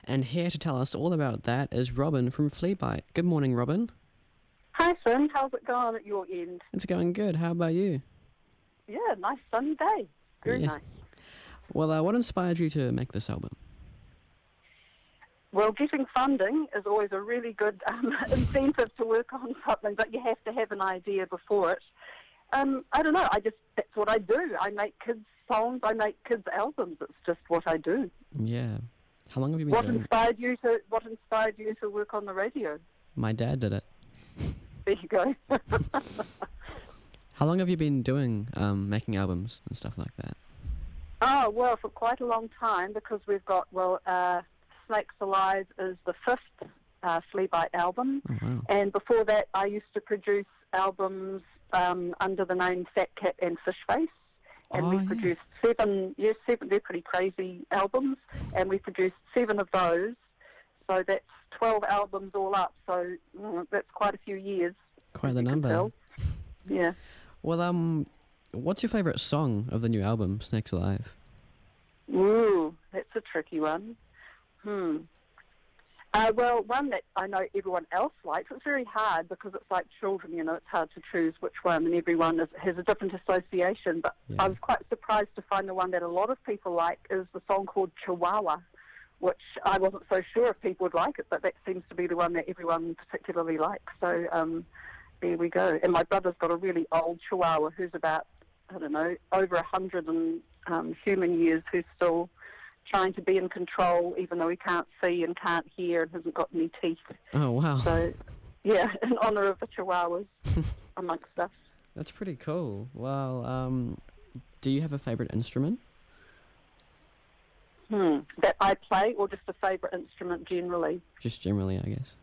And here to tell us all about that is Robin from Fleabite. Good morning, Robin. Hi, Finn. How's it going at your end? It's going good. How about you? Yeah, nice sunny day. Very Yeah. nice. Well, what inspired you to make this album? Well, getting funding is always a really good incentive to work on something, but you have to have an idea before it. I don't know. That's what I do. I make kids' songs. I make kids' albums. It's just what I do. Yeah. How long have you been What doing inspired you to work on the radio? it? My dad did it. There you go. How long have you been doing making albums and stuff like that? Oh, well, for quite a long time, because we've got, Snakes Alive is the fifth Fleabite album. Oh, wow. And before that, I used to produce albums under the name Fat Cat and Fishface. And we produced seven, they're pretty crazy albums. And we produced 7 of those. So that's 12 albums all up. So that's quite a few years. Quite the number. Yeah. Well, what's your favourite song of the new album, Snakes Alive? Ooh, that's a tricky one. Well, one that I know everyone else likes. It's very hard because it's like children, it's hard to choose which one, and everyone has a different association. But Yeah. I was quite surprised to find the one that a lot of people like is the song called Chihuahua, which I wasn't so sure if people would like it, but that seems to be the one that everyone particularly likes. So there we go. And my brother's got a really old Chihuahua who's about, over 100 human years, who's still trying to be in control, even though he can't see and can't hear and hasn't got any teeth. Oh, wow. So, yeah, in honour of the Chihuahuas, amongst us. That's pretty cool. Well, do you have a favourite instrument? That I play, or just a favourite instrument generally? Just generally, I guess.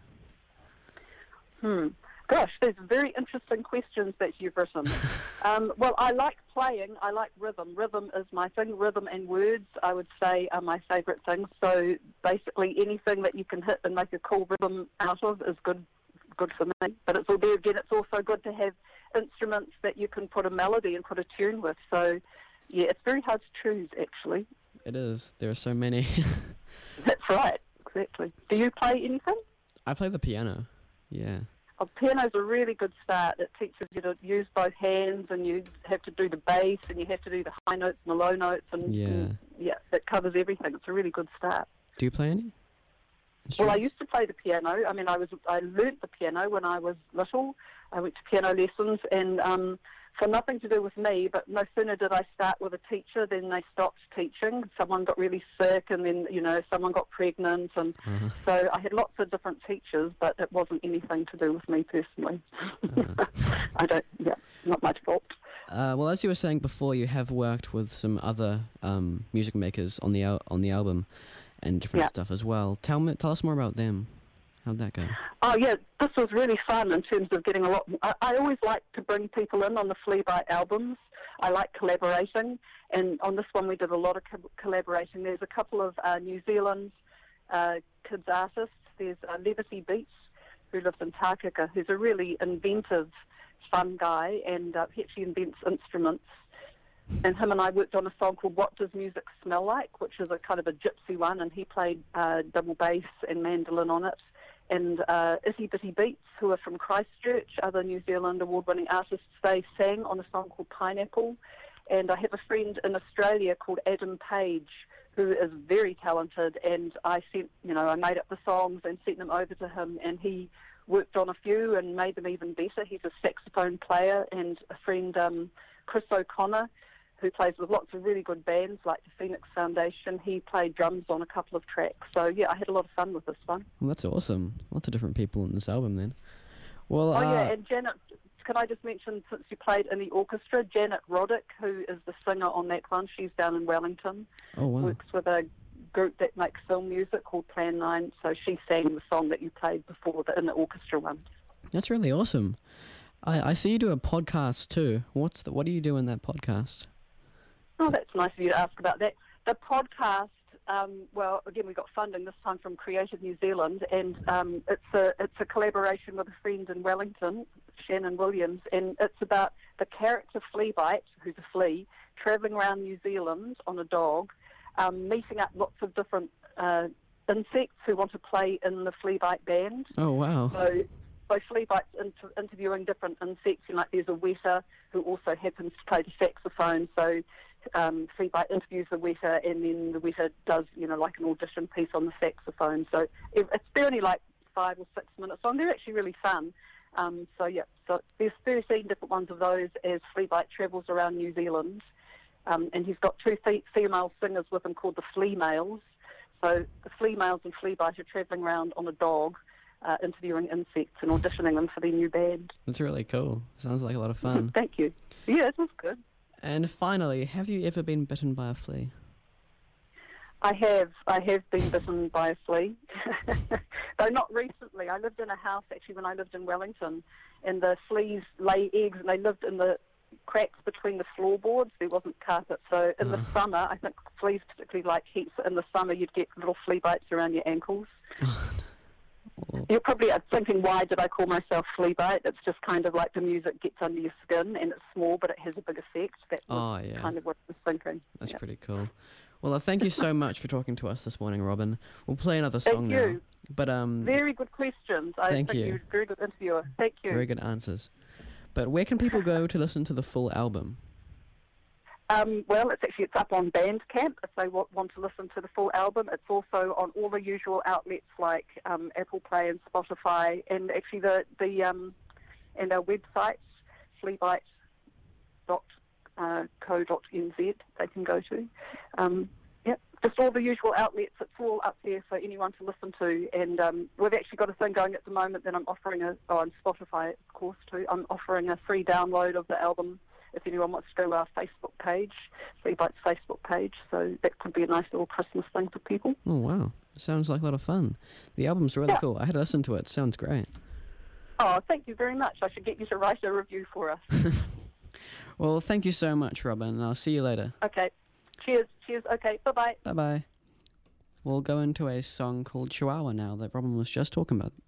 Gosh, there's very interesting questions that you've written. Well, I like playing. I like rhythm. Rhythm is my thing. Rhythm and words, I would say, are my favourite things. So basically anything that you can hit and make a cool rhythm out of is good for me. But it's also good to have instruments that you can put a melody and put a tune with. So, yeah, it's very hard to choose, actually. It is. There are so many. That's right, exactly. Do you play anything? I play the piano. Yeah. Oh, piano's a really good start. It teaches you to use both hands, and you have to do the bass, and you have to do the high notes and the low notes, and it covers everything. It's a really good start. Do you play any? Well, I used to play the piano. I mean, I learnt the piano when I was little. I went to piano lessons, and for nothing to do with me, but no sooner did I start with a teacher, then they stopped teaching. Someone got really sick, and then, someone got pregnant, and so I had lots of different teachers, but it wasn't anything to do with me personally. Not my fault. Well, as you were saying before, you have worked with some other music makers on the album and different stuff as well. Tell us more about them. How'd that go? Oh, yeah, this was really fun in terms of getting a lot. I always like to bring people in on the Fleabite albums. I like collaborating, and on this one we did a lot of collaborating. There's a couple of New Zealand kids artists. There's Legacy Beats, who lives in Tākaka, who's a really inventive, fun guy, and he actually invents instruments. And him and I worked on a song called What Does Music Smell Like, which is a kind of a gypsy one, and he played double bass and mandolin on it. And Itty Bitty Beats, who are from Christchurch, other New Zealand award-winning artists, they sang on a song called Pineapple. And I have a friend in Australia called Adam Page, who is very talented, and I made up the songs and sent them over to him, and he worked on a few and made them even better. He's a saxophone player. And a friend, Chris O'Connor, who plays with lots of really good bands like the Phoenix Foundation. He played drums on a couple of tracks. So, yeah, I had a lot of fun with this one. Well, that's awesome. Lots of different people in this album then. Well, and Janet, can I just mention, since you played in the orchestra, Janet Roddick, who is the singer on that one, she's down in Wellington. Oh, wow. Works with a group that makes film music called Plan 9. So she sang the song that you played before in the orchestra one. That's really awesome. I see you do a podcast too. What do you do in that podcast? Oh, that's nice of you to ask about that. The podcast, again, we got funding this time from Creative New Zealand, and it's a collaboration with a friend in Wellington, Shannon Williams, and it's about the character Fleabite, who's a flea, travelling around New Zealand on a dog, meeting up lots of different insects who want to play in the Flea Bite band. Oh, wow. So Flea Bite's interviewing different insects. Like there's a weta who also happens to play the saxophone. So Flea Bite interviews the weta, and then the weta does, like an audition piece on the saxophone. So they're only like 5 or 6 minutes long. They're actually really fun. So there's 13 different ones of those as Flea Bite travels around New Zealand. And he's got 2 female singers with him called the Flea Males. So the Flea Males and Flea Bite are travelling around on a dog, interviewing insects and auditioning them for their new band. That's really cool. Sounds like a lot of fun. Thank you. Yeah, it was good. And finally, have you ever been bitten by a flea? I have been bitten by a flea, though not recently. I lived in a house actually when I lived in Wellington, and the fleas lay eggs, and they lived in the cracks between the floorboards. There wasn't carpet, so in the summer, I think fleas particularly like heat. So in the summer, you'd get little flea bites around your ankles. You're probably thinking, why did I call myself Flea Bite? It's just kind of like the music gets under your skin, and it's small, but it has a big effect. That's kind of what I was thinking. That's pretty cool. Well, thank you so much for talking to us this morning, Robin. We'll play another song now. But very good questions. I think you're a very good interviewer. Thank you. Very good answers. But where can people go to listen to the full album? Well, it's up on Bandcamp if they want to listen to the full album. It's also on all the usual outlets like Apple Play and Spotify, and actually and our website, fleabite.co.nz, they can go to. Just all the usual outlets. It's all up there for anyone to listen to. And we've actually got a thing going at the moment that I'm offering on Spotify, of course, too. I'm offering a free download of the album if anyone wants to go to our Facebook page, Flea Bite's Facebook page. So that could be a nice little Christmas thing for people. Oh, wow. Sounds like a lot of fun. The album's really cool. I had to listen to it. Sounds great. Oh, thank you very much. I should get you to write a review for us. Well, thank you so much, Robin, and I'll see you later. Okay. Cheers. Okay, bye-bye. Bye-bye. We'll go into a song called Chihuahua now that Robin was just talking about.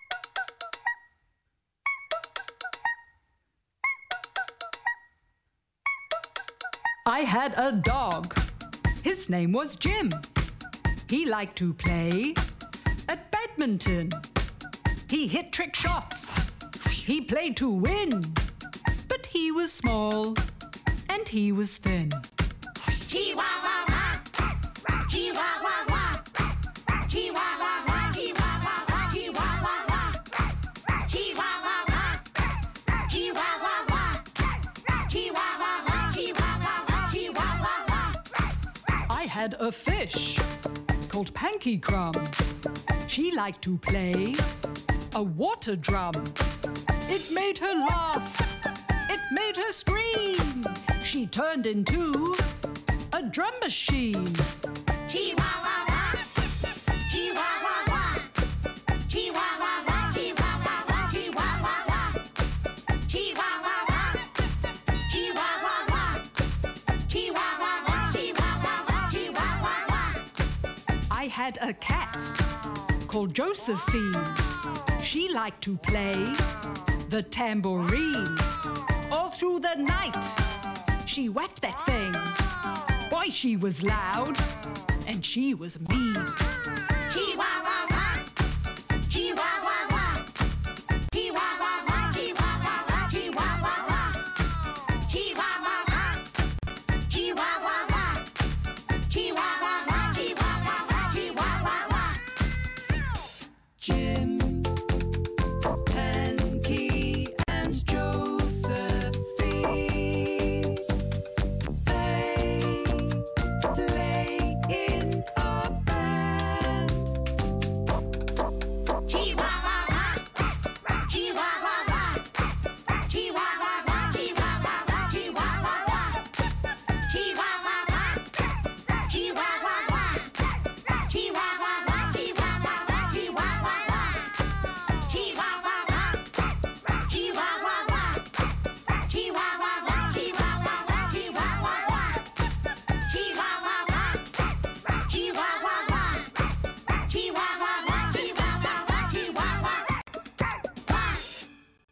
I had a dog. His name was Jim. He liked to play at badminton. He hit trick shots. He played to win. But he was small and he was thin. Chihuahua, Chihuahua, Chihuahua, Chihuahua, Chihuahua, Chihuahua, Chihuahua, Chihuahua, Chihuahua, Chihuahua. I had a fish called Panky Crumb. She liked to play a water drum. It made her laugh. It made her scream. She turned into a drum machine. Chihuahua, Chihuahua, Chihuahua, Chihuahua, Chihuahua, Chihuahua, Chihuahua, Chihuahua, Chihuahua, Chihuahua. I had a cat called Josephine. She liked to play the tambourine. All through the night, she whacked that thing. Boy, she was loud, and she was mean.